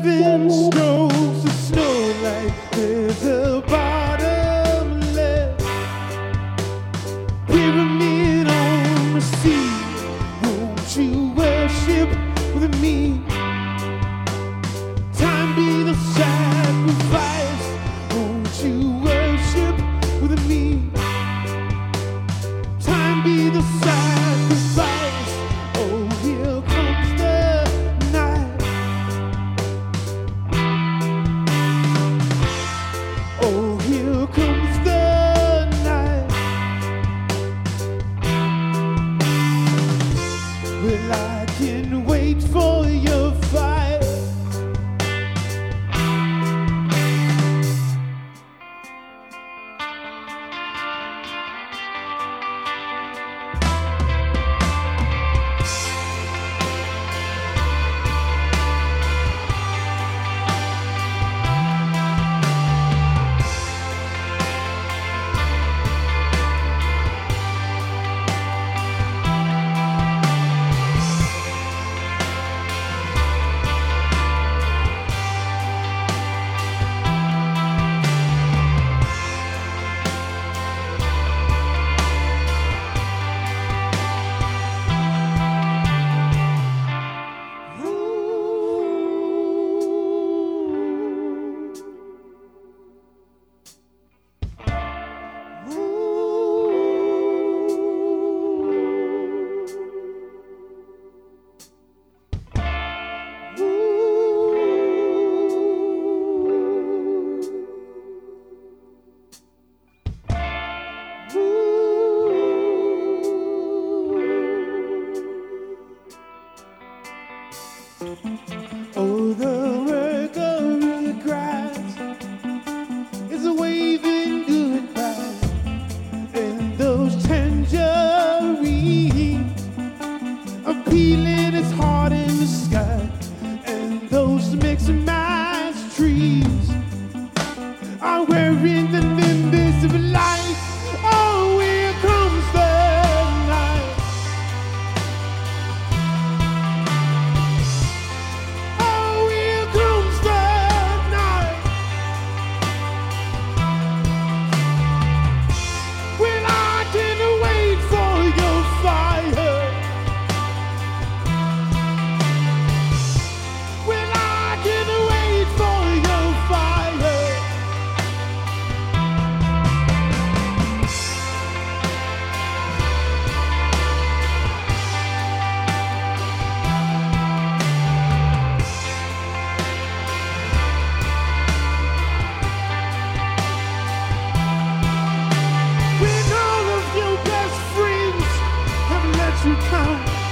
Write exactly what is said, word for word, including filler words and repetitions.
Seven strokes of snow like there's a bottomless pyramid on the sea. Won't you worship with me? Time be the sacrifice. Won't you worship with me? Time be the sacrifice. Oh, here comes the night. Oh, here comes the night. Well, I can wait for your fire. Oh, the work of regrets is a waving goodbye, and those tangerines are peeling as hard in the sky, and those mixed match trees are wearing the nimbus of light. Oh, here comes the night. Oh, here comes the night. Well, I can wait for your fire. Well, I can wait for your fire. When all of your best friends have let you down,